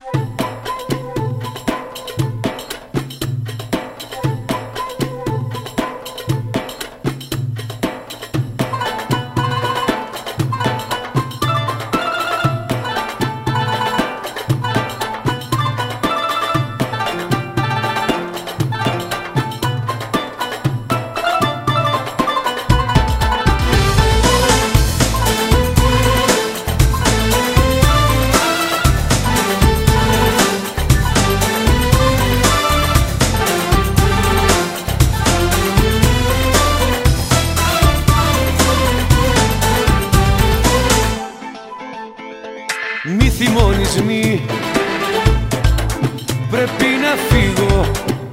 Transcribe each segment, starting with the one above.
Μη θυμώνεις, μη, πρέπει να φύγω.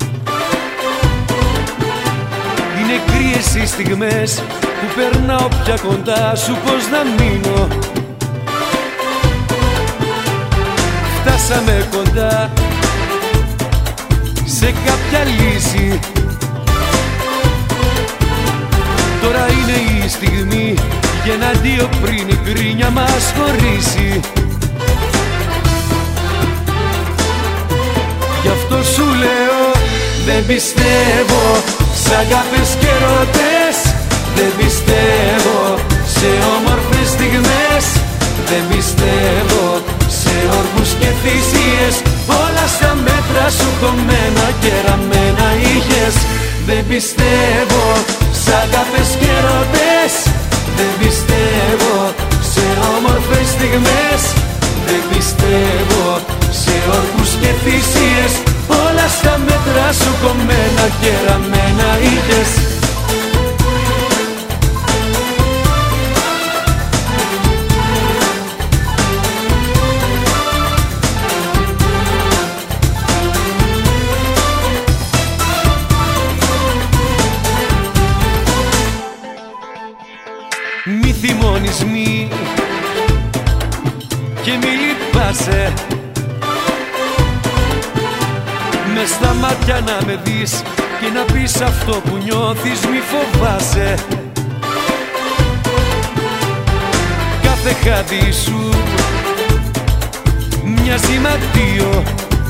Είναι κρύες οι στιγμές που περνάω πια κοντά σου, πως να μείνω. Φτάσαμε κοντά σε κάποια λύση. Τώρα είναι η στιγμή για ένα αντίο πριν η κρίνια μας χωρίσει. Γι' αυτό σου λέω δεν πιστεύω σ' αγάπες και ερωτές. Δεν πιστεύω σε όμορφες στιγμές. Δεν πιστεύω σε όρκους και θυσίες. Όλα στα μέτρα σου κομμένα και ραμμένα είχες. Δεν πιστεύω σ' αγάπες και ερωτές. Δεν πιστεύω σε όμορφες στιγμές. Δεν πιστεύω σε όρκους και θυσίες. Όλα στα μέτρα σου κομμένα και ραμμένα είχες. Μη θυμώνεις, μη, και μη λυπάσαι. Μες στα μάτια να με δεις και να πεις αυτό που νιώθεις, μη φοβάσαι. Κάθε χάδι σου μοιάζει μ' αντίο.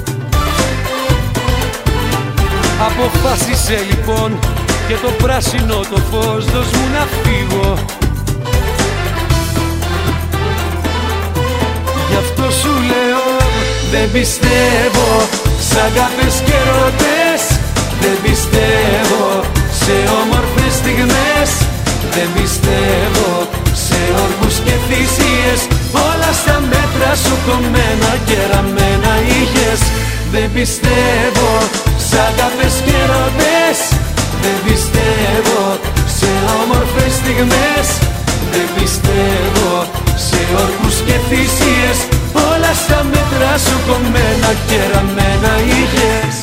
Αποφάσισε λοιπόν και το πράσινο το φως δώσ' μου να φύγω. Γι' αυτό σου λέω δεν πιστεύω σ' αγάπες και ερωτές. Δεν πιστεύω σε όμορφες στιγμές. Δεν πιστεύω σε όρκους και θυσίες. Όλα στα μέτρα σου κομμένα και ραμμένα είχες. Δεν πιστεύω σ' αγάπες και ερωτές. Δεν πιστεύω σε όμορφες στιγμές. Δεν πιστεύω σε όρκους και θυσίες. Όλα στα μέτρα σου κομμένα και ραμμένα είχες.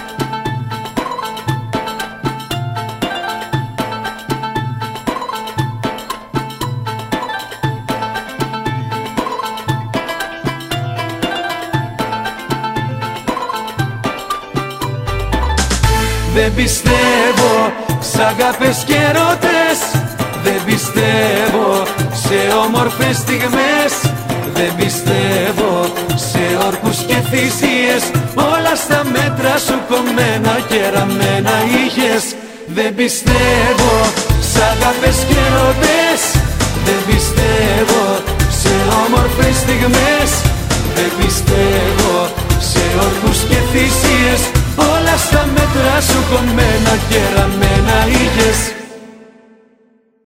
Δεν πιστεύω σ' αγάπες και ερωτές. Δεν πιστεύω σε όμορφες στιγμές. Δεν πιστεύω σε όρκους και θυσίες. Όλα στα μέτρα σου κομμένα και ραμμένα είχες. Δεν πιστεύω σ' αγάπες και ερωτές. Δεν πιστεύω σε όμορφες στιγμές. Δεν πιστεύω σε όρκους και θυσίες. Όλα στα μέτρα σου κομμένα και ραμμένα